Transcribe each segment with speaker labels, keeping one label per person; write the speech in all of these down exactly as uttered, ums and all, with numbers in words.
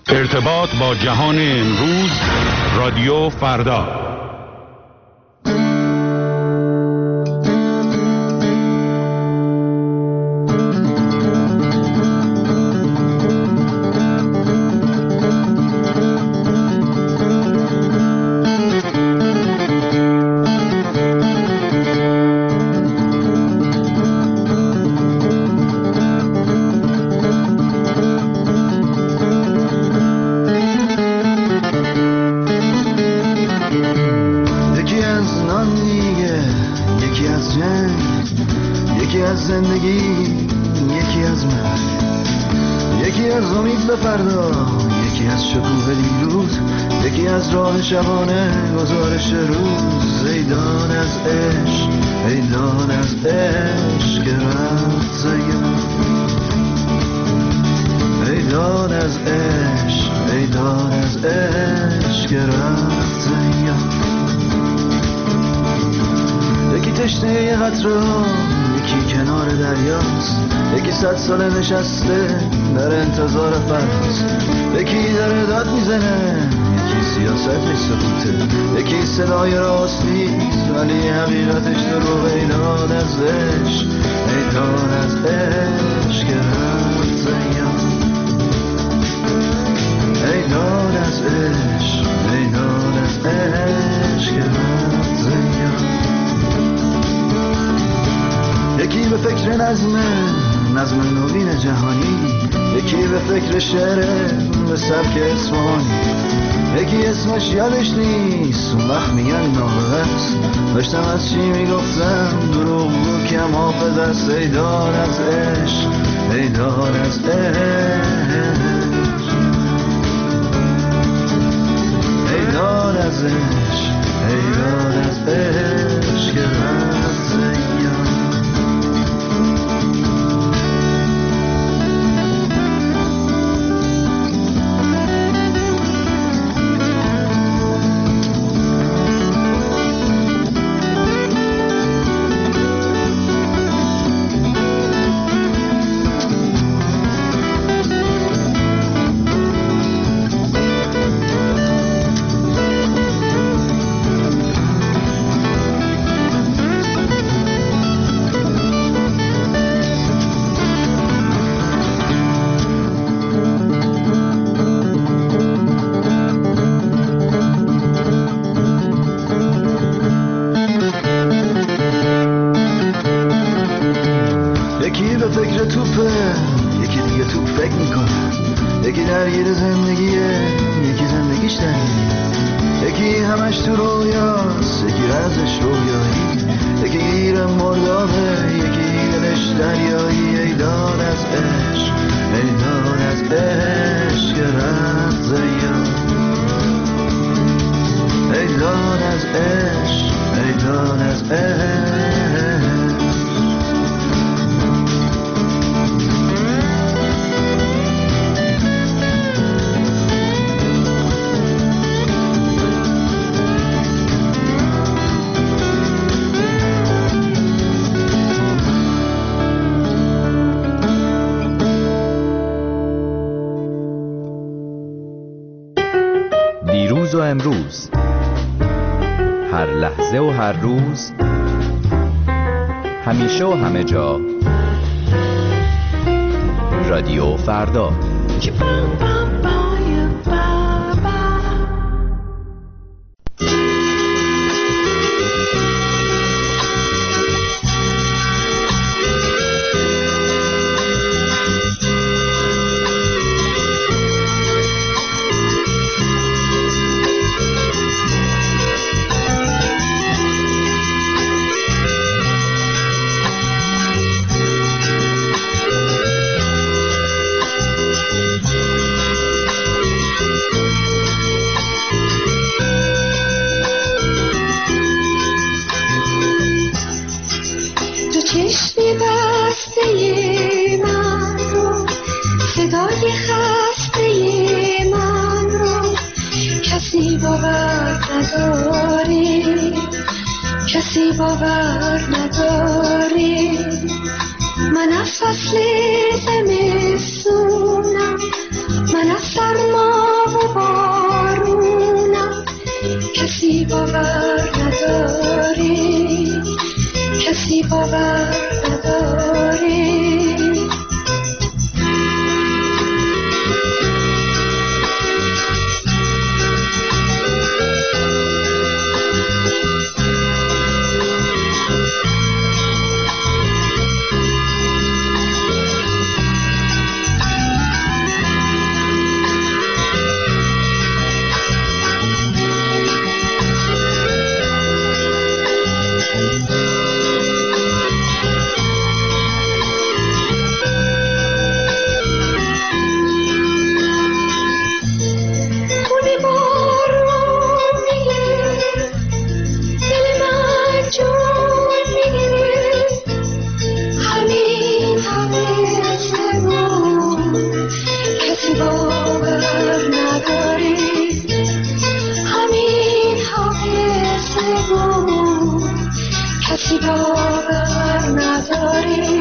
Speaker 1: ارتباط با جهان امروز، رادیو فردا.
Speaker 2: شبانه گزارش روز، ایدان از عشق، ایدان از عشق رفت زیان، ایدان از عشق، ایدان از عشق رفت زیان. یکی تشنه یه قطره، یکی کنار دریاست، یکی صد ساله نشسته در انتظار فرداست، یکی داره داد میزنه، سیاست سکوته، یکی صدای راست نیست ولی حقیقتش دروغ. ایدان از عشق، ایدان از عشق رفت زیان، ایدان از عشق، ایدان از عشق رفت زیان. یکی به فکر نظم نظم نوین جهانی، یکی به فکر شعر به سبک اصفهانی، یکی اسمش یادش نیست اون وقت میگن ناقص، داشتم از چی میگفتم دروغ بود کم حافظ است. ایدان از عشق، ایدان از عشق، ایدان از عشق، ایدان از عشق رفت زیان.
Speaker 3: دیروز و امروز، هر لحظه و هر روز، همیشه و همه جا، رادیو فردا.
Speaker 4: کسی باور نداری، من از فصل زمستونم، من از سرما باور نداری.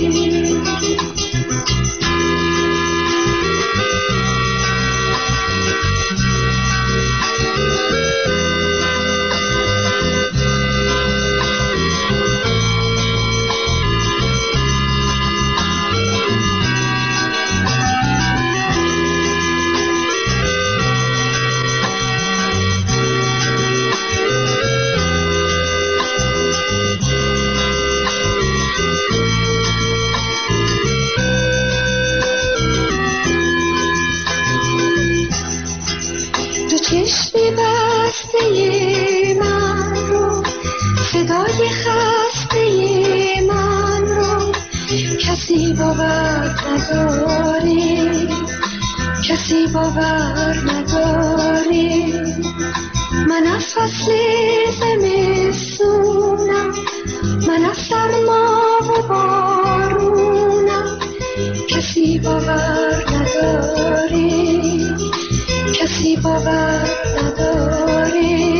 Speaker 4: چشمی بسته من رو، صدای خسته من رو کسی باور نداری، کسی باور نداری. من از فصل زمستونم، من از سرما و بارونم، کسی باور نداری، کسی باور نداری.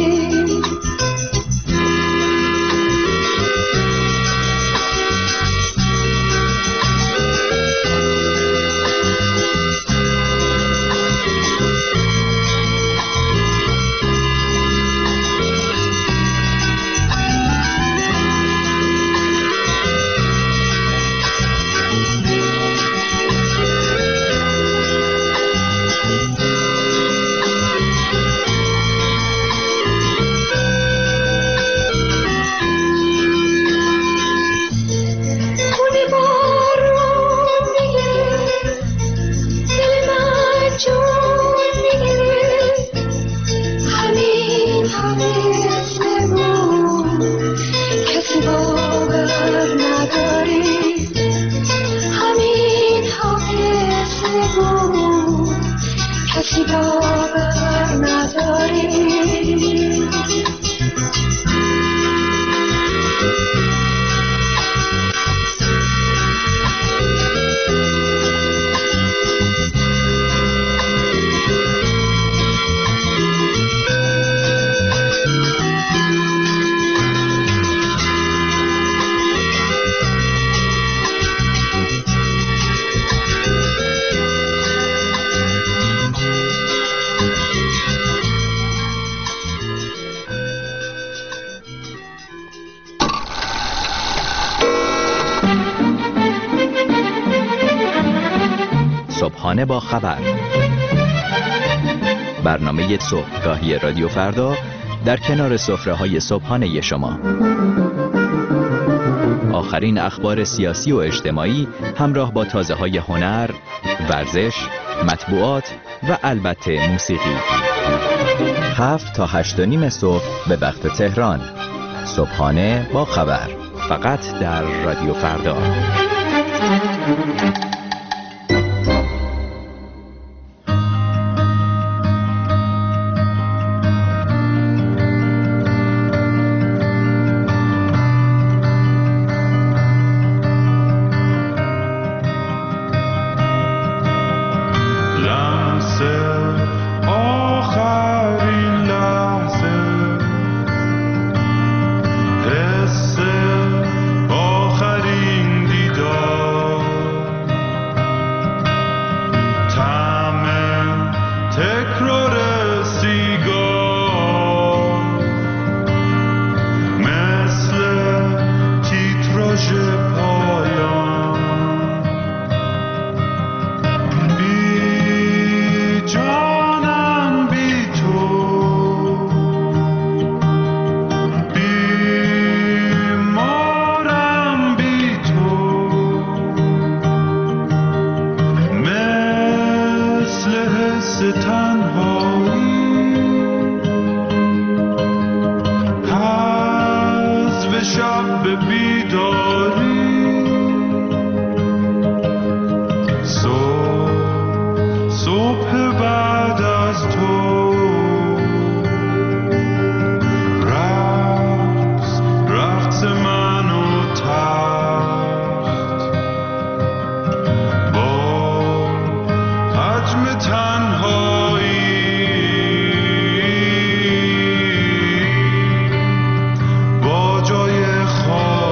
Speaker 4: کسی باور نداری.
Speaker 3: صبحانه با خبر، برنامه صبحگاهی رادیو فردا در کنار سفره‌های صبحانه شما. آخرین اخبار سیاسی و اجتماعی همراه با تازه‌های هنر، ورزش، مطبوعات و البته موسیقی. هفت تا هشت و نیم صبح به وقت تهران. صبحانه با خبر، فقط در رادیو فردا.
Speaker 5: با جای خواب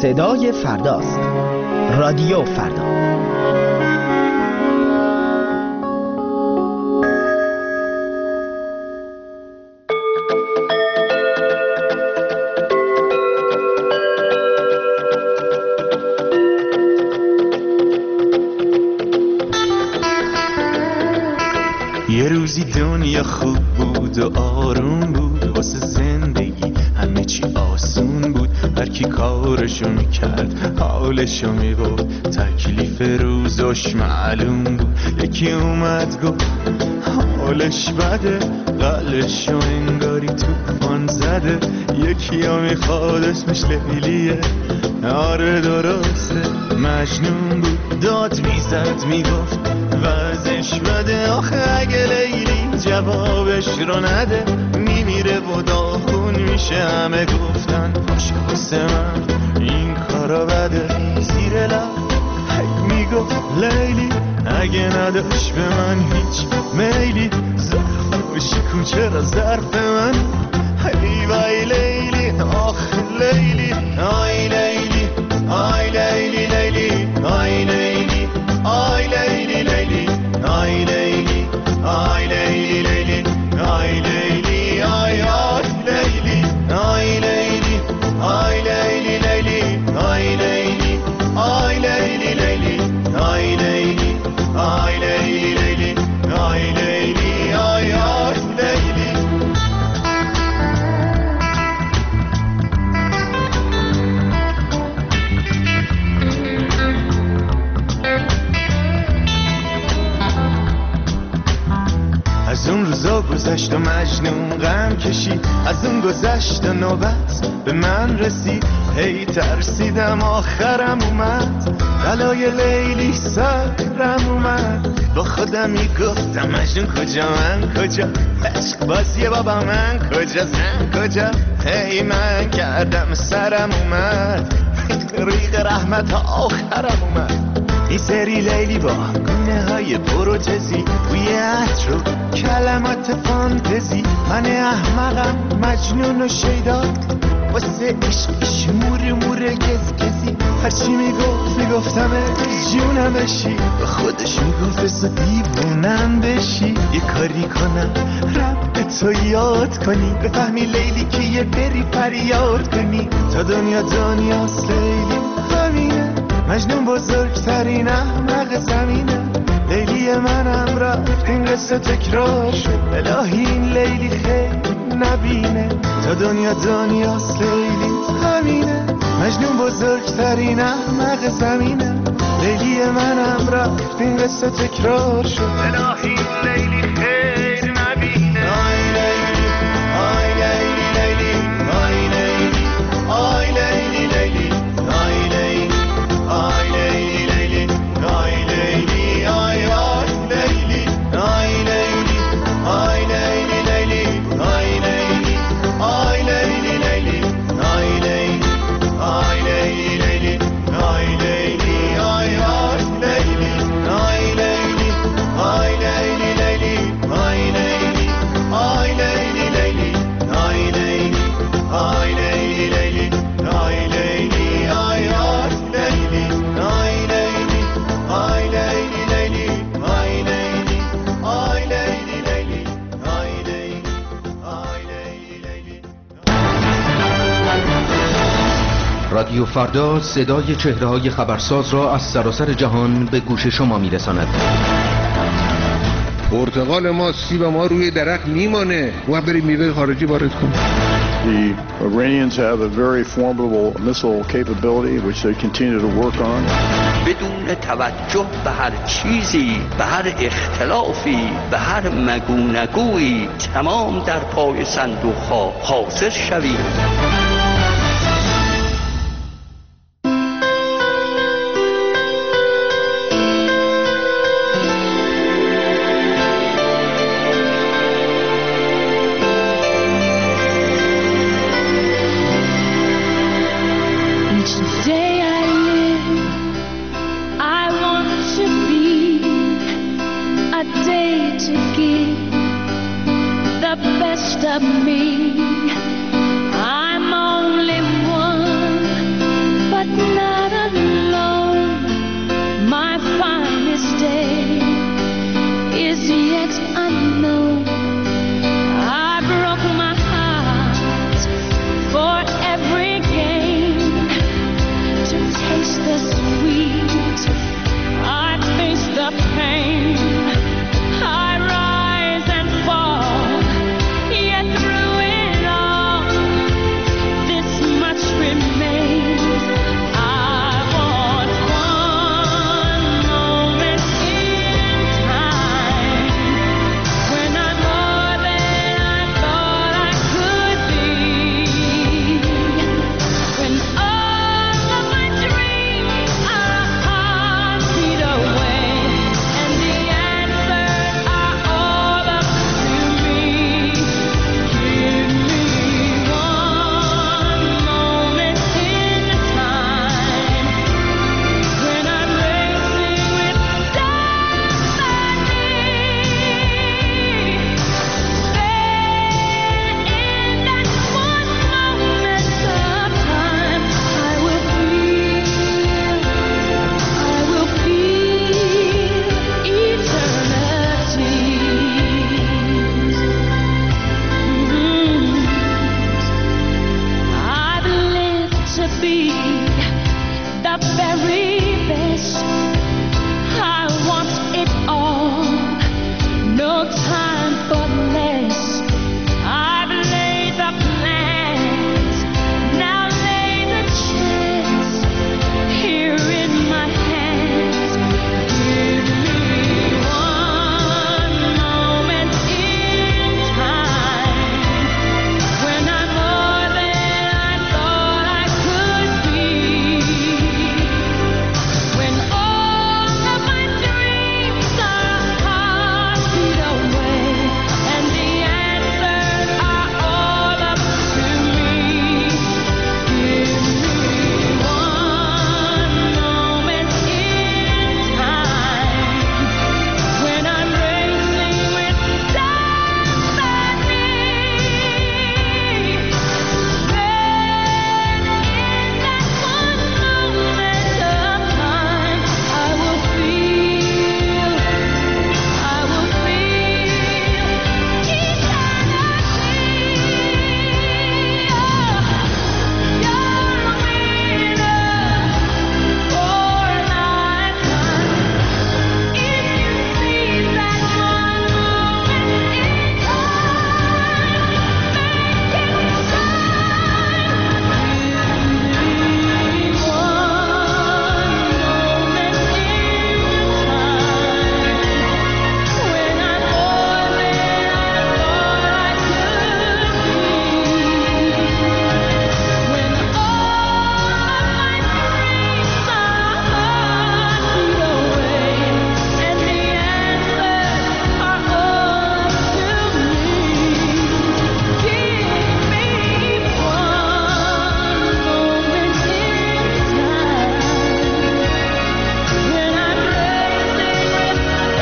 Speaker 5: صدای فرداست. رادیو فردا.
Speaker 2: یه روزی دنیا خوب بود و آروم بود، واسه زندگی همه چی آسون بود. هر کی کارشو میکرد حالشو میبود، تکلیف روزش معلوم بود. یکی اومد گفت حالش بده، قلشو انگاری توفان زده. یکی ها میخواد اسمش لیلیه، آره درسته مجنون بود. داد میزد میگفت وضعش بده، آخه اگه لیلی جوابش رو نده میمیره و داغون میشه. همه گفتن باشه واسه من این کارا بده. زیر لب هی میگفت لیلی اگه نداشت به من هیچ میلی، ظرفش کوچه را ظرف من. هی وای لیلی آخ لیلی، آی لیلی آی لیلی لیلی آی لیلی آی لیلی لیلی آی لیلی آی لیلی لیلی آی لیلی آی آی لیلی آی لیلی آی لیلی لیلی آی لیلی آی لیلی لیلی آی لیلی آی لیلی لیلی آی لیلی آی آی لیلی. از اون روزا گذشت و مجنون غم کشید، از اون گذشت و نوبت به من رسید. هی ترسیدم آخرم اومد، بلای لیلی سرم اومد. با خودم میگفتم مجنون کجا من کجا، عشق بازی بابا من کجا زن کجا. هی من کردم سرم اومد، ریق رحمت آخرم اومد. این سری لیلی با گونه های پروتزی، بوی عطر و کلمات فانتزی. من احمقم مجنون و شیدا، واسه عشقش مور مور گز گزی. هرچی میگفت میگفتم جونم بشی، به خودش میگفت بسا دیوونم بشی. یه کاری کنم رب تو یاد کنی، بفهمی لیلی که یه بری فریاد کنی. تا دنیا دنیاست لیلی همینه، مجنون بزرگترین احمق زمینه. لیلی منم رفت این قصه تکرار شد، الهی این لیلی خیلی نبینه. تا دنیا دنیاست لیلی همینه، مجنون بزرگترین احمق زمینه. لیلی منم رفت این قصه تکرار شد، الهی این لیلی خیلی نبینه. آی لیلی آی لیلی لیلی آی لیلی آی لیلی لیلی آی لیلی آی لیلی لیلی آی لیلی آی آی لیلی آی لیلی آی لیلی لیلی آی لیلی آی لیلی لیلی آی لیلی آی لیلی لیلی آی لیلی آی آی لیلی آی لیلی آی لیلی لیلی آی لیلی آی لیلی لیلی آی لیلی آی لیلی لیلی آی لیلی آی آی لیلی آی لیلی آی لیلی لیلی آی لیلی آی لیلی لیلی آی لیلی آی لیلی لیلی.
Speaker 6: رادیو فردا صدای چهره‌های خبرساز را از سراسر جهان به گوش شما می‌رساند.
Speaker 7: پرتقال ما، سیب ما روی درخت میمانه، ما بریم میوه خارجی وارد کنیم.
Speaker 8: The Iranians have a very formidable missile capability which they continue to work on.
Speaker 9: بدون توجه به هر چیزی، به هر اختلافی، به هر مگونگویی تمام در پای صندوق ها حاضر شوید.
Speaker 4: But the very best. I want it all, no time for less. I've laid the plans, now lay the chance here in my hands. Give me one moment in time when I'm more than I thought I could be, when all of my dreams are a heartbeat away and the answers are all up to me. Give me one moment in time when I'm racing with destiny. Then in that one moment of time, I will feel, I will feel eternity. You're a winner for a lifetime. If you seize that one moment in time, make it shine. Give me one moment in time when I'm more than I thought I could be, when all of my dreams are a heartbeat away and the answers are all up to me. Give me one moment in time when I'm racing with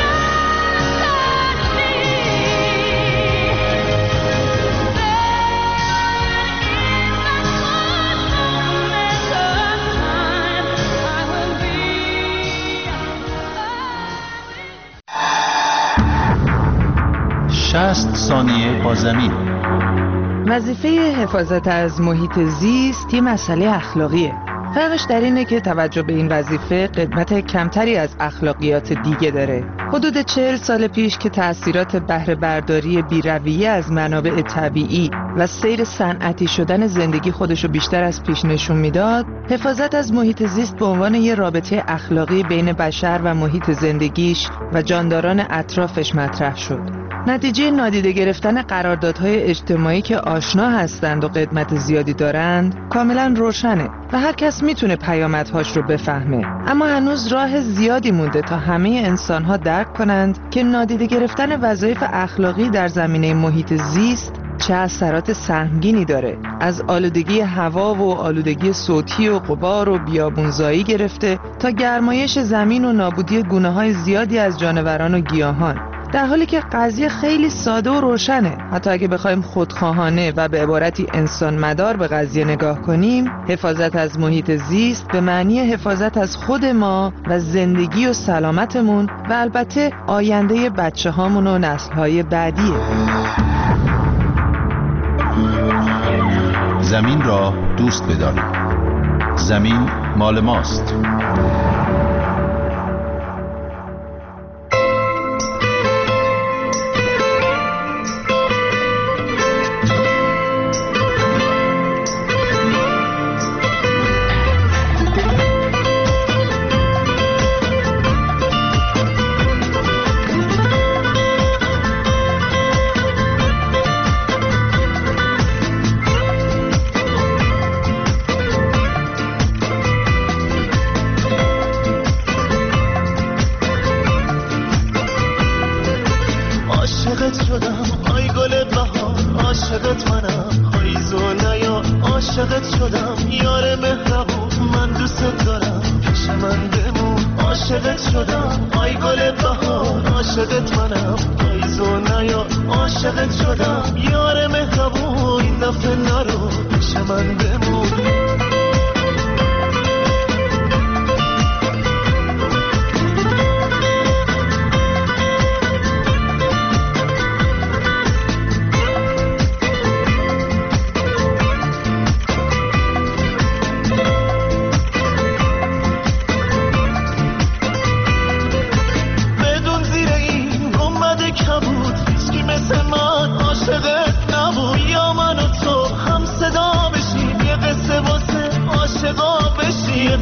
Speaker 10: شصت ثانیه با زمین.
Speaker 11: وظیفه حفاظت از محیط زیست یه مسئله اخلاقیه. فرقش در اینه که توجه به این وظیفه قدمت کمتری از اخلاقیات دیگه داره. حدود چهل سال پیش که تأثیرات بهره برداری بی‌رویه از منابع طبیعی و سیر صنعتی شدن زندگی خودشو بیشتر از پیش نشون میداد، حفاظت از محیط زیست به عنوان یه رابطه اخلاقی بین بشر و محیط زندگیش و جانداران اطرافش مطرح شد. نتیجه نادیده گرفتن قراردادهای اجتماعی که آشنا هستند و قدمت زیادی دارند کاملا روشنه و هر کس میتونه پیامدهاش رو بفهمه، اما هنوز راه زیادی مونده تا همه انسانها درک کنند که نادیده گرفتن وظایف اخلاقی در زمینه محیط زیست چه اثرات سهمگینی داره، از آلودگی هوا و آلودگی صوتی و غبار و بیابونزایی گرفته تا گرمایش زمین و نابودی گونه‌های زیادی از جانوران و گیاهان. در حالی که قضیه خیلی ساده و روشنه، حتی اگه بخوایم خودخواهانه و به عبارتی انسان مدار به قضیه نگاه کنیم، حفاظت از محیط زیست به معنی حفاظت از خود ما و زندگی و سلامتمون و البته آینده بچه هامون و نسل‌های بعدیه.
Speaker 10: زمین را دوست بدارید. زمین مال ماست.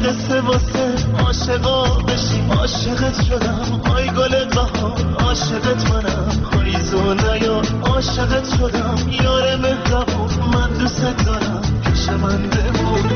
Speaker 12: قصه واسه عاشقا بشیم. عاشقت شدم آی گل بهار، عاشقت منم پاییزو نیار. عاشقت شدم یار مهربون، من دوست دارم پیش من بمون.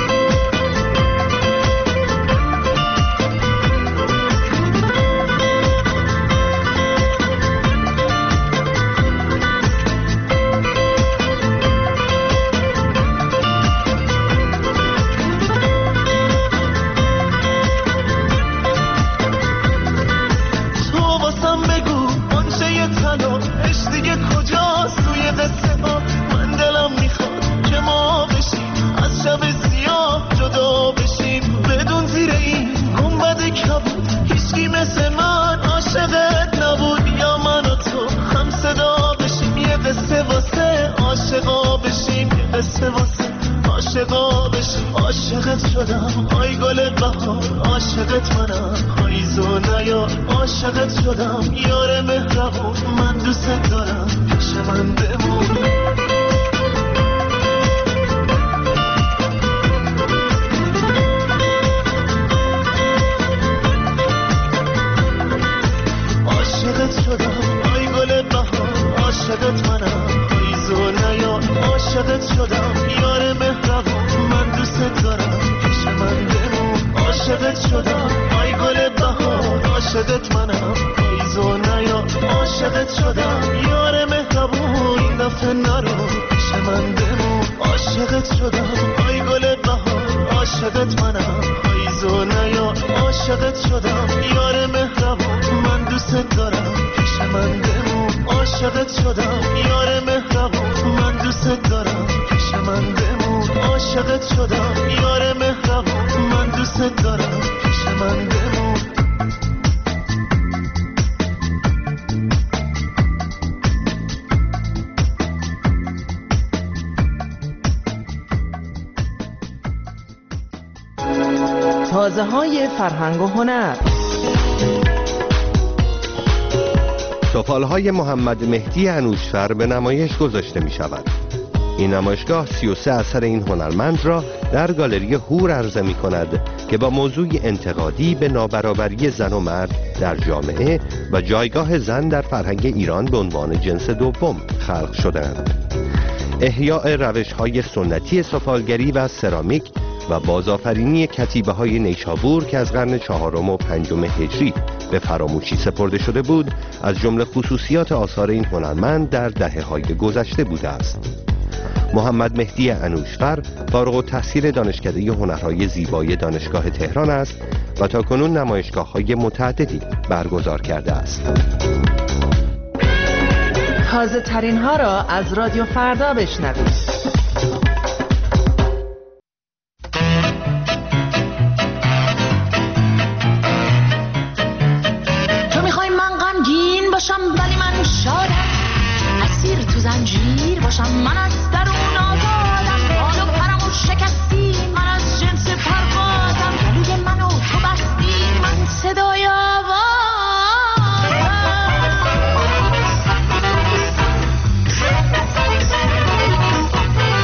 Speaker 12: عاشقت شدم آی گل بهار، عاشقت منم پاییزو نیار. عاشقت شدم یار مهربون، من دوست دارم پیش من بمون. عاشقت شدم آی گل بهار، عاشقت منم پاییزو نیار. عاشقت شدم یار مهربون، من دوست دارم پیش من بمون. عاشقت شدم آی گل بهار، عاشقت منم پاییزو نیار. عاشقت شدم یار مهربون، این دفعه نرو پیش من بمون. عاشقت شدم آی گل بهار، عاشقت منم پاییزو نیار. عاشقت شدم یار مهربون، من دوست دارم پیش من بمون. عاشقت شدم یار مهربون، من دوست دارم پیش من بمون. عاشقت شدم یار مهربون، من دوست دارم پیش من بمون.
Speaker 11: تازه های فرهنگ و هنر.
Speaker 13: سفالهای محمد مهدی انوشفر به نمایش گذاشته می شود. این نمایشگاه سی و سه اثر این هنرمند را در گالری هور عرضه می کند که با موضوع انتقادی به نابرابری زن و مرد در جامعه و جایگاه زن در فرهنگ ایران به عنوان جنس دوم خلق شده‌اند. احیاء روش‌های سنتی سفالگری و سرامیک و بازآفرینی کتیبه های نیشابور که از قرن چهارم و پنجم هجری به فراموشی سپرده شده بود، از جمله خصوصیات آثار این هنرمند در دهه‌های گذشته بوده است. محمد مهدی انوشفر فارغ التحصیل دانشکده هنرهای زیبای دانشگاه تهران است و تاکنون نمایشگاه‌های متعددی برگزار کرده است.
Speaker 11: تازه ترین ها را از رادیو فردا بشنوید.
Speaker 4: ولی من شادم، اسیر تو زنجیر باشم، من از درون آزادم. بال و پرمو شکستی، من از جنس پروازم. گلوی منو تو بستی، من صدای آوازم.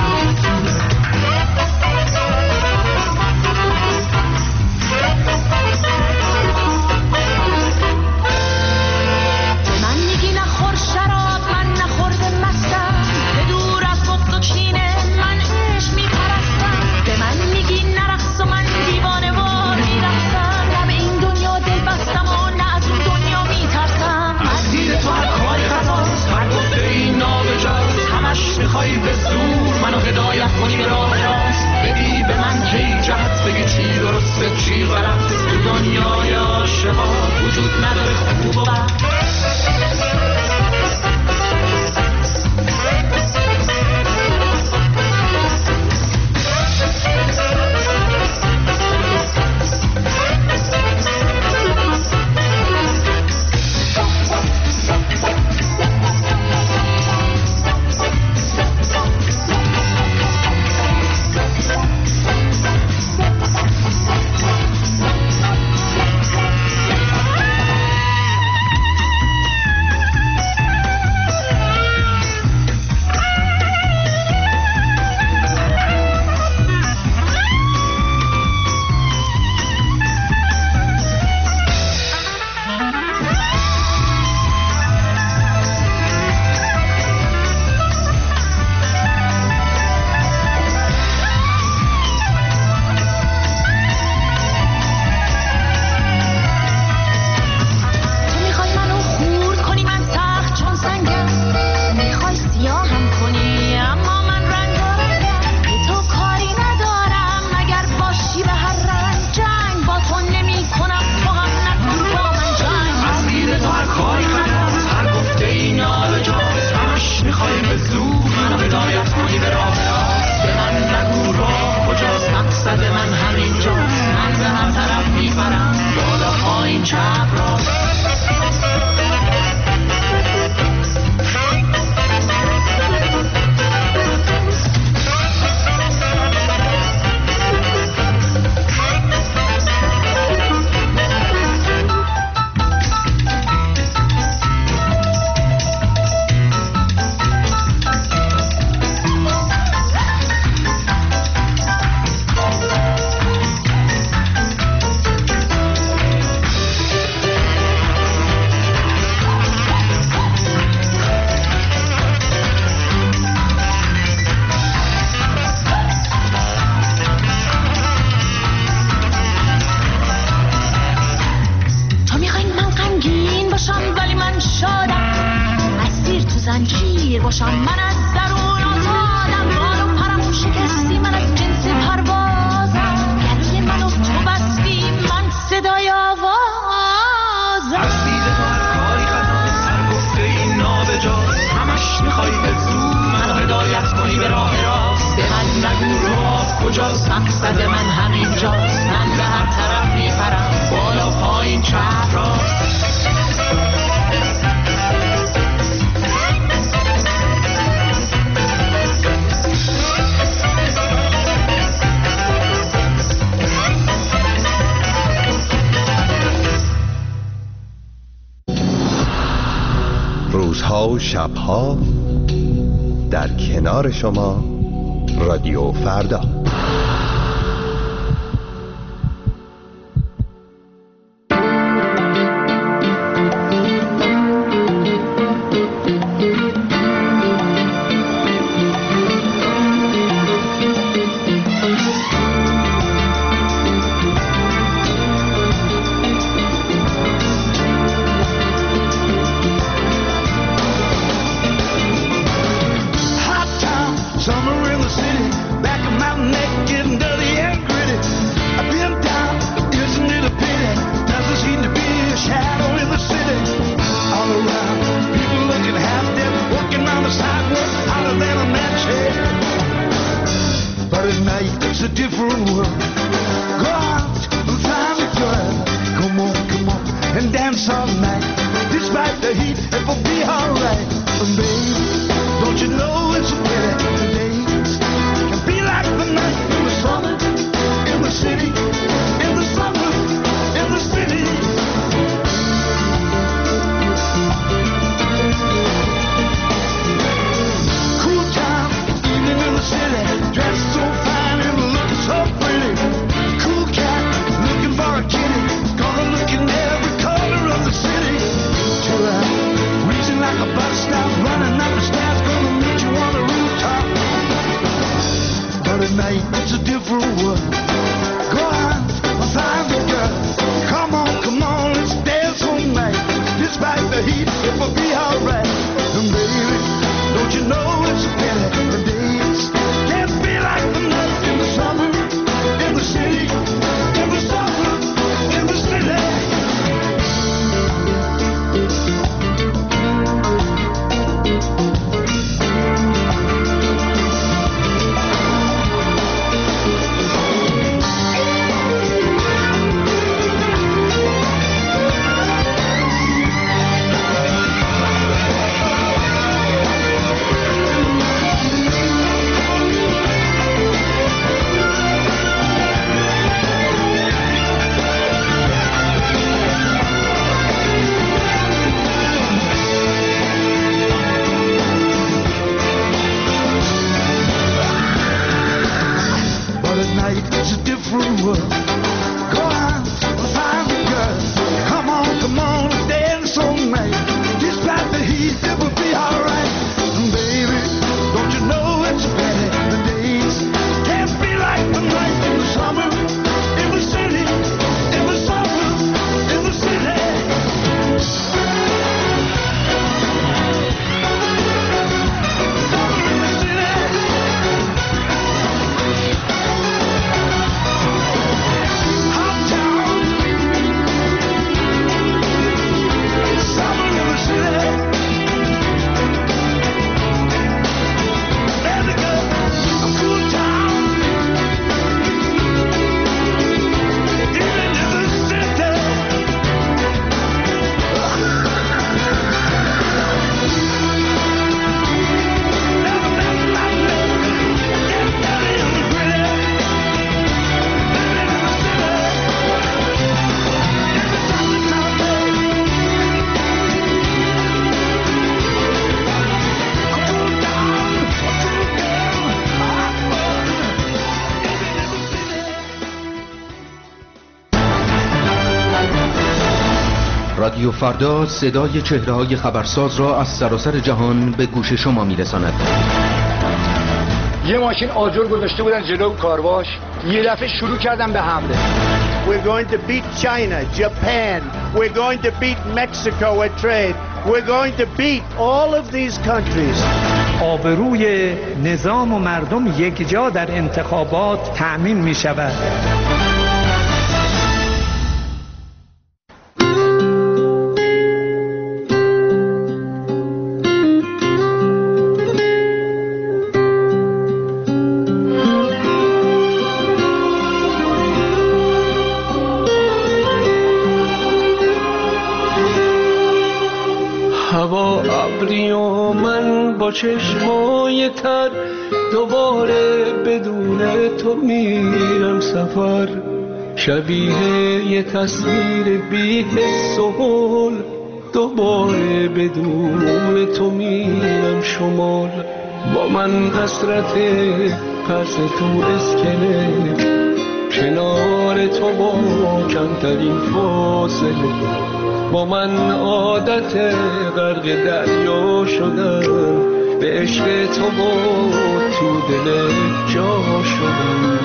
Speaker 4: باشم. من از درون آزادم، بال و پرمو شکستی، من از جنس پروازم. گلوی منو تو بستی، من صدای آوازم.
Speaker 12: از دیده تو هر کاری خطا، هر گفته این نابجاست. همش میخوای بزدو منو هدایت کنی به راه راست. به من نگو راه کجاست، مقصد من همینجاست. من به هر طرف میپرم، بالا پایین چپ راست.
Speaker 13: روزها و شبها در کنار شما رادیو فردا.
Speaker 6: رادیو فردا صدای چهره‌های خبرساز را از سراسر جهان به گوش شما می‌رساند.
Speaker 14: یه ماشین آجر گذاشته بودن جلو کارواش، یه دفعه شروع کردن به حمله.
Speaker 15: We're going to beat China, Japan. We're going to beat Mexico at trade. We're going to beat all of these countries.
Speaker 16: آبروی نظام و مردم یک جا در انتخابات تأمین می شود.
Speaker 17: هوا ابری و من با چشمای تر دوباره بدون تو میرم سفر، شبیه یه تصویر بی حس و حال، دوباره بدون تو میرم شمال. با من حسرت پس تو اسکنه، کنار تو با کمترین فاصله، با من عادت غرق دریا شدن، به عشق تو با تو دل جا شدن.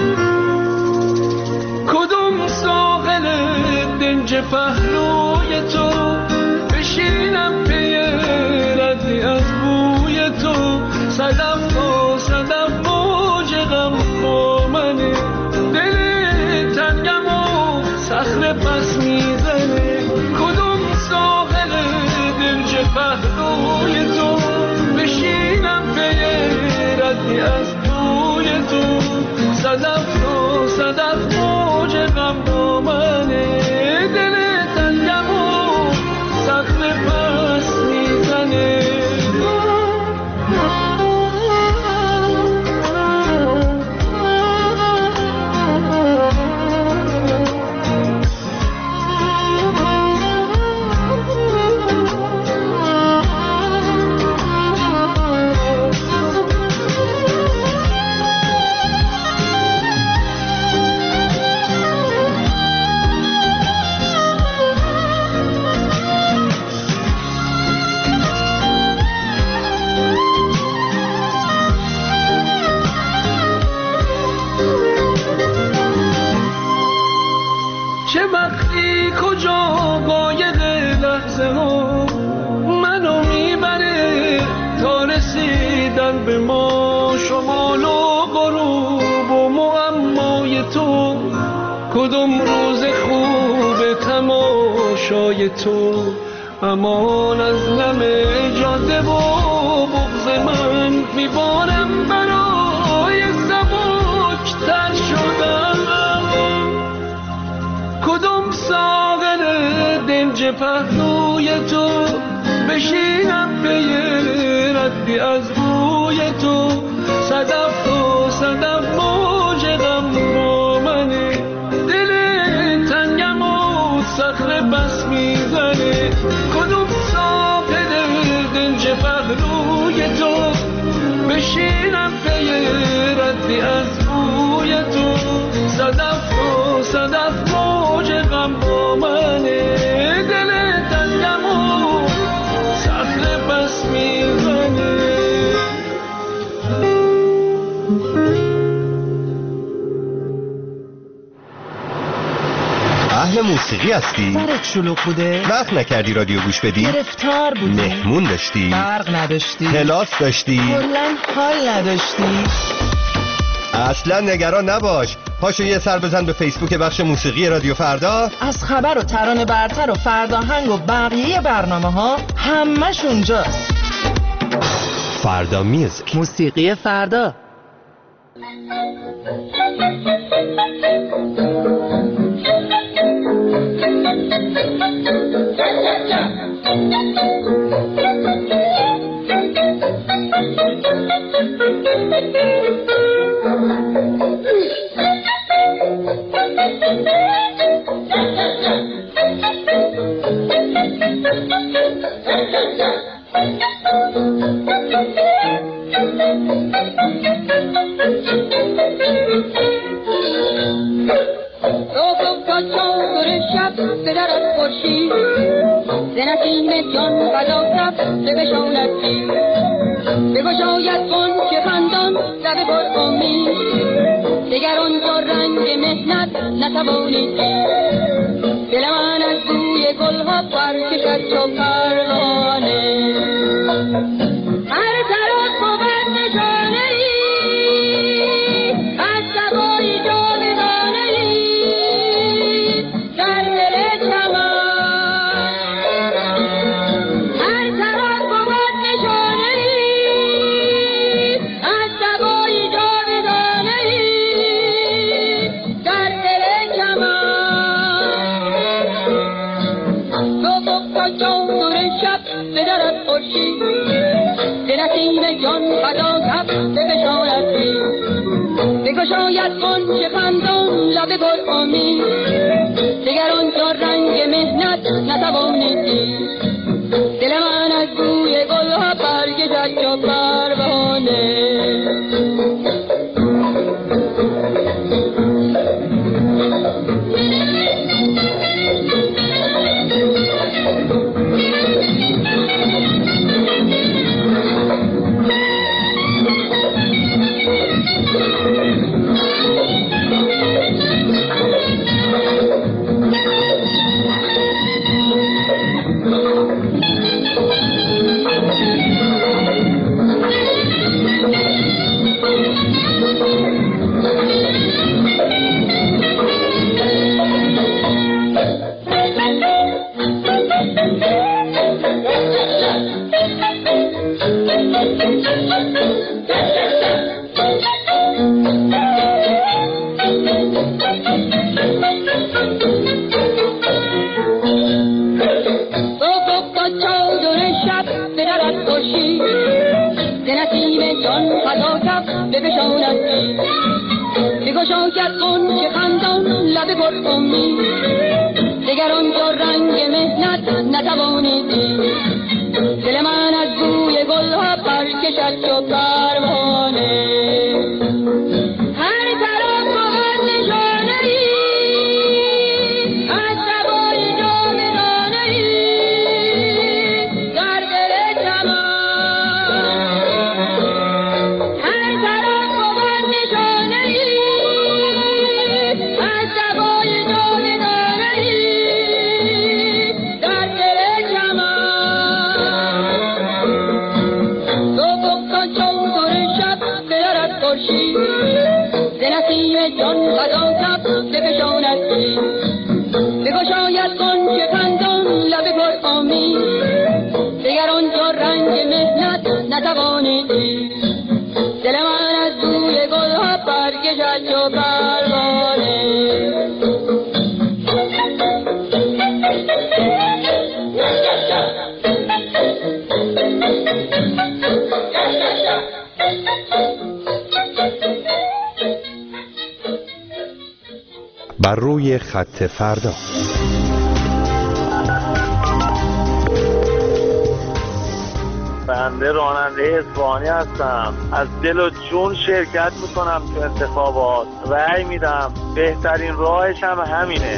Speaker 17: کدوم ساحل دنج پهلوی تو بشینم پی ردی از بوی تو، صدف تا صدف موج غم با منه، دل تنگم و صخره پس میزنه. کدوم ساحل دنج پهلوی تو بشینم پی ردی از بوی تو، صدف تا صدف موج غم با منه، دل تنگم و صخره پس میزنه. چه وقتی کجا قایق لحظه ها منو میبره تا رسیدن به ما، شمال و غروب و معمای تو، کدوم روز خوب تماشای تو، امان از نم جاده و بغض من، میبارم برای سبک تر شدن. کدوم ساغر دنج پهلوی تو بشینم پی ردی از بوی تو، صدف تا صدف موج غم با منه، دل تنگم و صخره بس میزنه. کدوم ساغر دنج پهلوی تو بشینم پی ردی از بوی تو، صدف تا صدف موج غم با منه، دل تنگم و صخره بس میزنه.
Speaker 13: اهل موسیقی هستی؟
Speaker 5: برات شلوغ بوده؟
Speaker 13: وقت نکردی رادیو گوش بدی؟
Speaker 5: گرفتار بودی؟
Speaker 13: مهمون داشتی؟
Speaker 5: برق نداشتی؟
Speaker 13: کلاس داشتی؟
Speaker 5: کلن حال نداشتی؟
Speaker 13: اصلا نگران نباش، پاشو یه سر بزن به فیسبوک بخش موسیقی رادیو فردا.
Speaker 5: از خبر و ترانه برتر و فرداهنگ و بقیه برنامه ها همش اونجاست.
Speaker 13: فردا میوزیک،
Speaker 5: موسیقی فردا.
Speaker 4: بگشاید کن که خندان لب پر امید، دگران با رنگ مهنت نتوانید دل من از بوی گلها پر کشد چو پروانه. هر طرف امید دگر آنجا رنگ مهنت نتوانیدی دل من از بوی گلها پرکشد چو پروانه هر طرف بود نشانه‌ای از سبای جاودانه‌ای در دل چمن هر طرف بود نشانه‌ای از سبای جاودانه‌ای در دل چمن تو بکن چون شب بیارد خورشید ز نسیم جان غذا کف بفشاند دید بگشاید غنچه خندان لب پر امید دگر آنجا رنگ مهنت نتوانیدی دل من از بوی گلها برکشد چو پروانه
Speaker 13: بر روی خط فردا.
Speaker 18: بنده راننده اصفهانی هستم. از دل و جون شرکت میکنم تو انتخابات، رأی میدم. بهترین راهش هم همینه.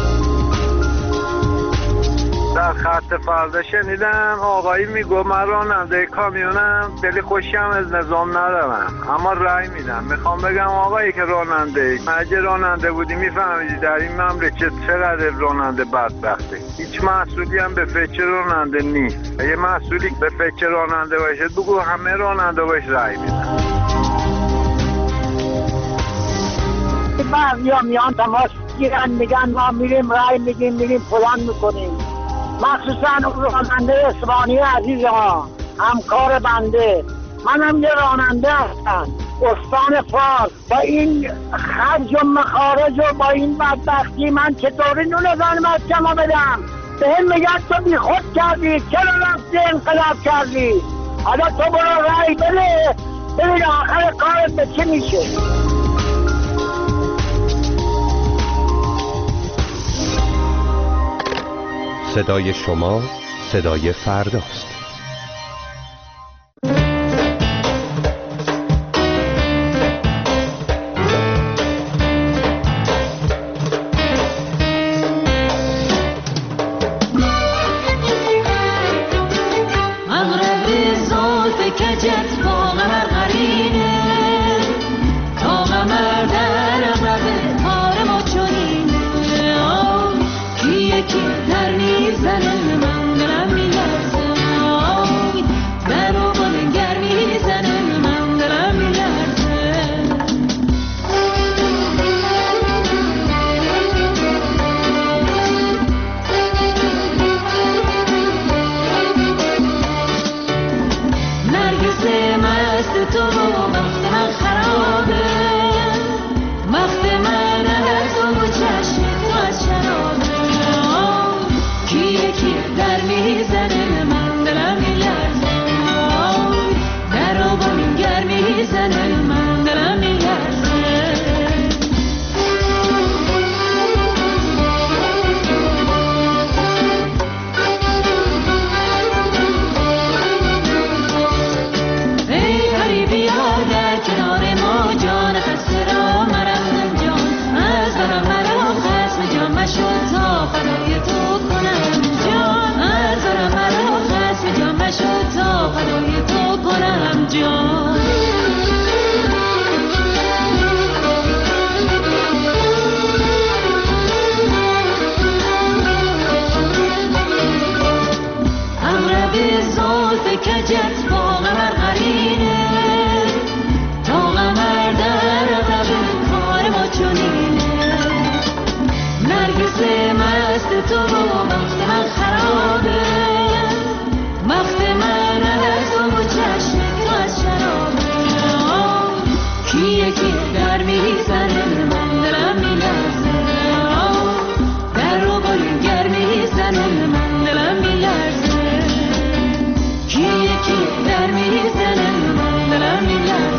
Speaker 18: در خط فردا شنیدم آقایی میگو من راننده کامیونم، دلی خوشی هم از نظام ندارم اما رأی میدم. میخوام بگم آقایی که راننده اگه راننده بودی میفهمیدی در این مملکت چقدر راننده بدبخته. هیچ مسئولی هم به فکر راننده نیست. اگه مسئولی به فکر راننده باشه بگو همه راننده باش رأی میدم.
Speaker 19: بعضی ها میان تماس گیرن میگن ما میریم رأی میگیم میریم فلان میکنیم. مخصوصا اون راننده اصفهانی عزیز ها همکار بنده، منم یه راننده هستم استان فارس. با این خرج و مخارج و با این بدبختی من چطوری نون زن بچه‌مو بدم؟ به هم میگن تو بی خود کردی، چرا رفتی انقلاب کردی؟ حالا تو برو رأی بده ببین آخر کارت به چی میشه.
Speaker 13: صدای شما صدای فرداست.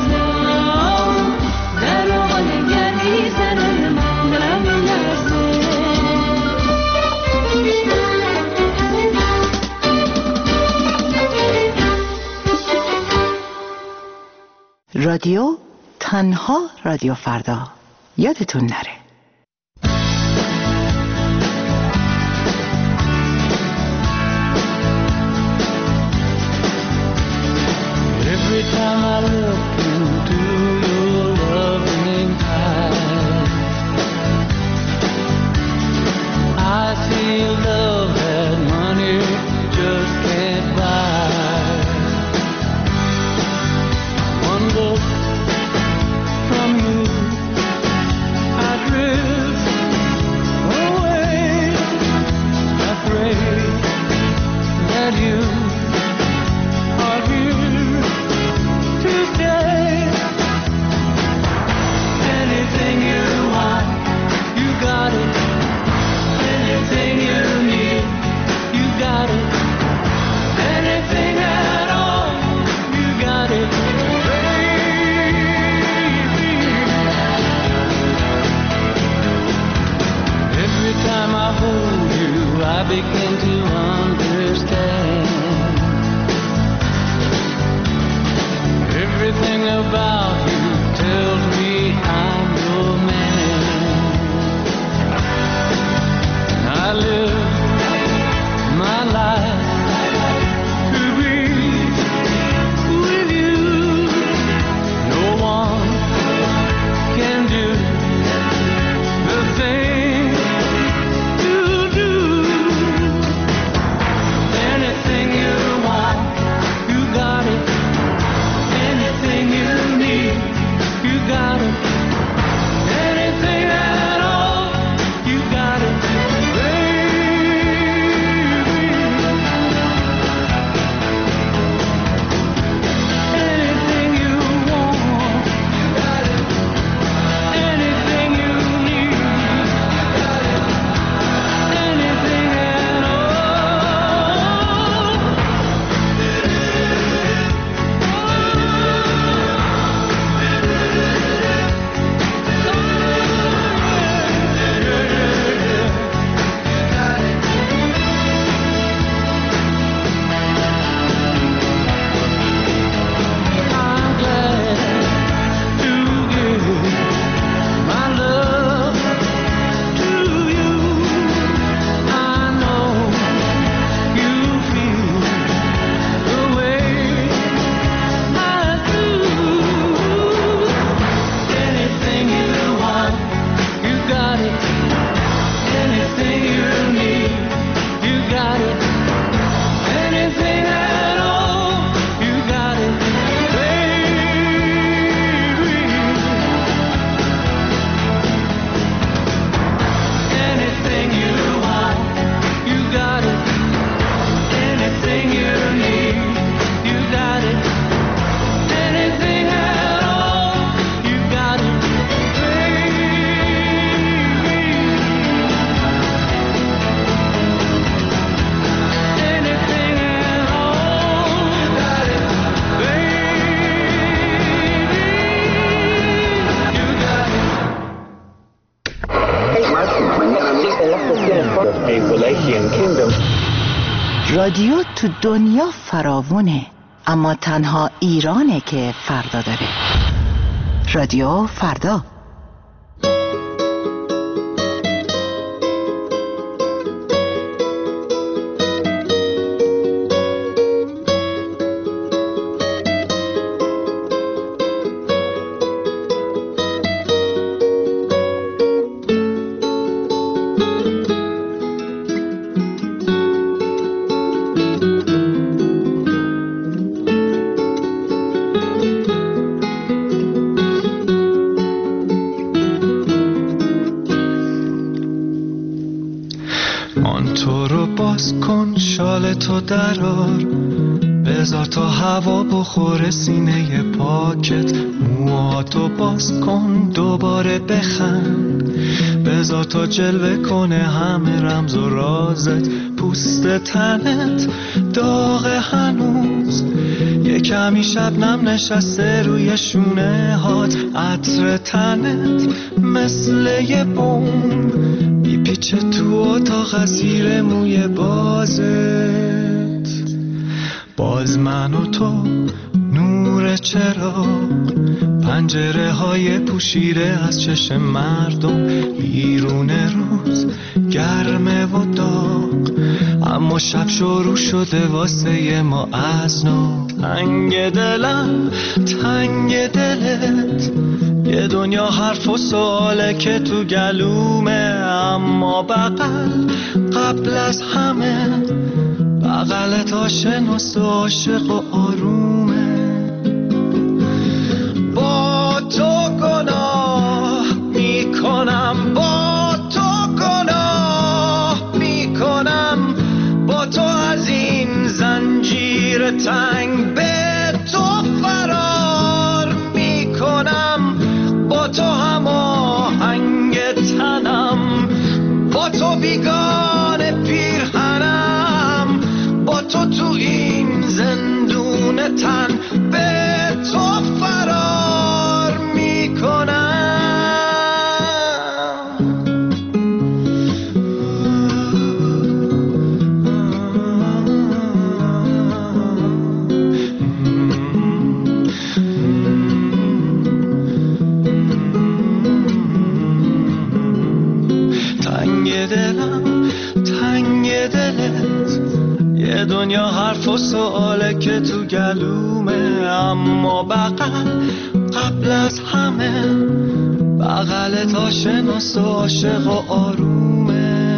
Speaker 4: در
Speaker 11: رادیو تنها رادیو فردا. یادتون نره.
Speaker 17: Every time I look into your loving eyes, I see love that money just can't buy. One look from you, I drift away. I pray that you are here to stay. Anything you want, you got it. Anything you need, you got it. Anything at all, you got it, baby. Every time I hold you, I begin to understand. Everything about you tells me I'm your man. I live my life to be with you. No one can do the thing you do. Anything you want, you got it. Anything you need, you got it. Anything at all, you got it, baby. Anything you want, you got it. Anything you need, you got it. Anything at all. I'm glad to give my love to you. I know you feel the way I do. Anything you want, you got it. Anything you need, you got it. Anything at all, you got it, baby. Anything you want, you got it. Anything you need, you got it. Anything at all, you got it, baby. Anything at all, you got it,
Speaker 11: رادیو تو دنیا فراوونه، اما تنها ایرانه که فردا داره. رادیو فردا.
Speaker 12: آن تو رو باز کن، شال تو درار، بذار تا هوا بخوره سینه پاکت. موهاتو باز کن، دوباره بخند، بذار تا جلوه کنه همه رمز و رازت. پوست تنت داغ هنوز، یه کمی شبنم نشسته روی شونه هات. عطر تنت مثل یه بوم میپیچه تو اتاق زیر موی بازت. باز من و تو نور نور چراغ، پنجره های پوشیده از چشم مردم، بیرون روز گرمه و داغ، اما شب شروع شده واسه ما از نو. تنگ دلم تنگ دلت، یه دنیا حرف و سواله که تو گلومه، اما بغل قبل از همه بغلت آشناس و عاشق و آرومه. با تو گناه میکنم، با تو گناه میکنم، با تو از این زنجیر تنگ به تو فرار میکنم، با تو هماهنگ تنم، با تو بیگانه پیرهنم، با تو تو این زندون تن به تو فرار میکنم. تنگ دلم تنگ دلت، یه دنیا حرف و سواله که تو گلومه، اما بغل قبل از همه بغلت آشناس و عاشق و آرومه.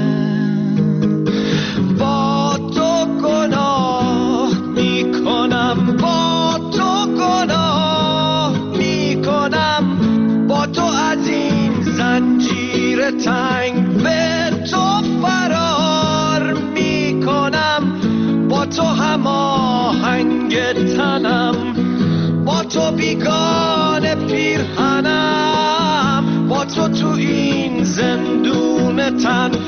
Speaker 12: با تو گناه میکنم، با تو گناه میکنم، با تو از این زنجیر تنگ به تو فرار میکنم، با تو هماهنگ تنم، با تو بیگانه پیرهنم، با تو تو این زندون تن